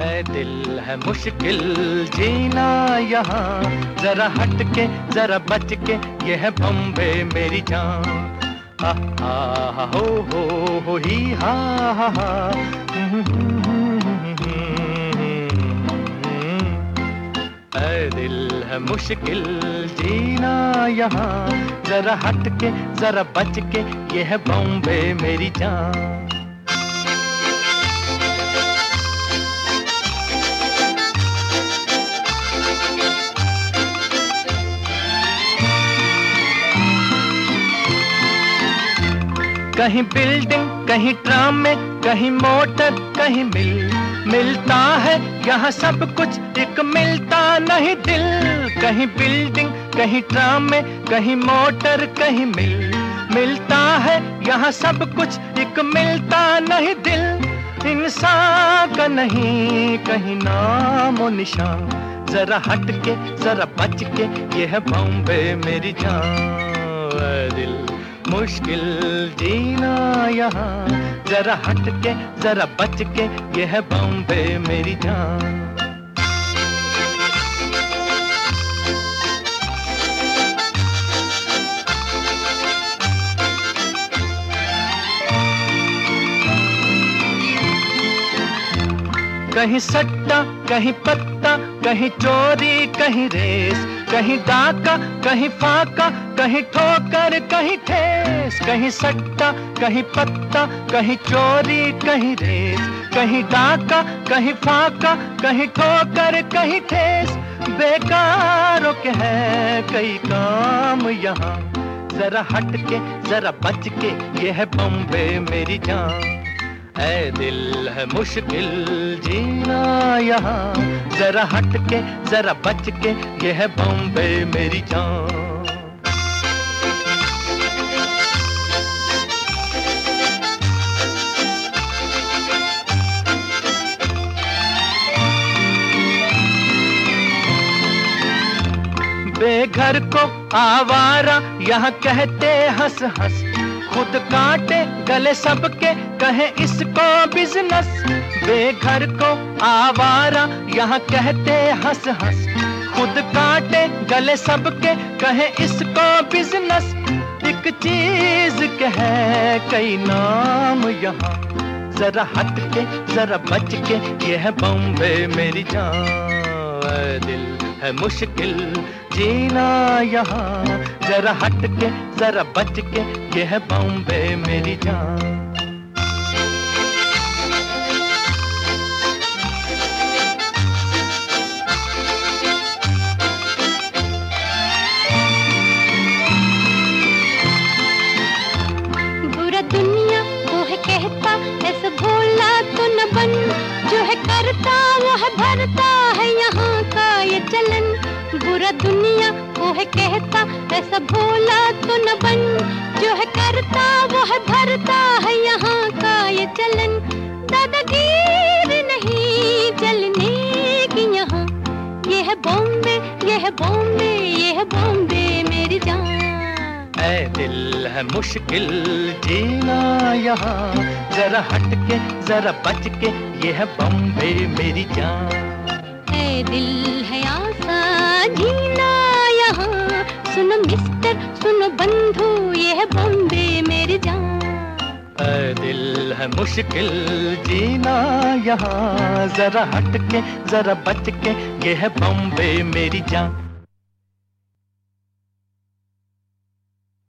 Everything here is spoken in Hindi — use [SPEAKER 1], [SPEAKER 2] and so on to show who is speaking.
[SPEAKER 1] ऐ दिल है मुश्किल जीना यहाँ, जरा हट के जरा बच के, ये है बॉम्बे मेरी जान। हा हा हो ही हा हा। ऐ दिल है मुश्किल जीना यहाँ, जरा हट के जरा बच के, ये है बॉम्बे मेरी जान। कहीं बिल्डिंग कहीं ट्राम में, कहीं मोटर कहीं मिल, मिलता है यहाँ सब कुछ, एक मिलता नहीं दिल। कहीं बिल्डिंग कहीं ट्राम में, कहीं मोटर कहीं मिल, मिलता है यहाँ सब कुछ, एक मिलता नहीं दिल। इंसान का नहीं कहीं नामो निशान, जरा हट के जरा बच के, ये है बॉम्बे मेरी जान। दिल मुश्किल जीना यहाँ, जरा हट के जरा बच के, ये है बॉम्बे मेरी जान। कहीं सट्टा कहीं पत्ता, कहीं चोरी कहीं रेस, कहीं डाका कहीं फाका, कहीं ठोकर कहीं ठेस। कहीं सट्टा कहीं पत्ता, कहीं चोरी कहीं रेस, कहीं डाका कहीं फाका, कहीं ठोकर कहीं ठेस। बेकारों के है कई काम यहाँ, जरा हट के जरा बच के, ये है बॉम्बे मेरी जान। ऐ दिल है मुश्किल जीना यहाँ, जरा हट के जरा बच के, ये है बॉम्बे मेरी जान। बेघर को आवारा यहाँ कहते हंस हंस, खुद काटे गले सबके कहे इसको बिजनेस। बेघर को आवारा यहाँ कहते हंस हंस, खुद काटे गले सबके कहे इसको बिजनेस। एक चीज के है कई नाम यहाँ, जरा हट के जरा बच के, ये है बॉम्बे मेरी जान। दिल है मुश्किल जीना यहाँ, जरा हट के जरा बच के, ये है बॉम्बे मेरी जान।
[SPEAKER 2] बुरा दुनिया वो है कहता, ऐसा भोला तो न बन, जो है करता वो है भरता है यहाँ का ये चलन। बुरा दुनिया वो है कहता, ऐसा भोला तो न बन, जो है करता वो है भरता है यहाँ का ये चलन। दादागीर नहीं चलने की यहाँ, ये है बॉम्बे ये है बॉम्बे ये है बॉम्बे मेरी जान।
[SPEAKER 1] ऐ दिल है मुश्किल जीना यहाँ, जरा हट के जरा बच के, ये है बॉम्बे मेरी जान।
[SPEAKER 2] ऐ दिल है आसान जीना यहाँ, सुनो मिस्टर सुनो बंधु, ये है बॉम्बे मेरी जान।
[SPEAKER 1] ऐ दिल है मुश्किल जीना यहाँ, जरा हट के जरा बच के, ये है बॉम्बे मेरी जान।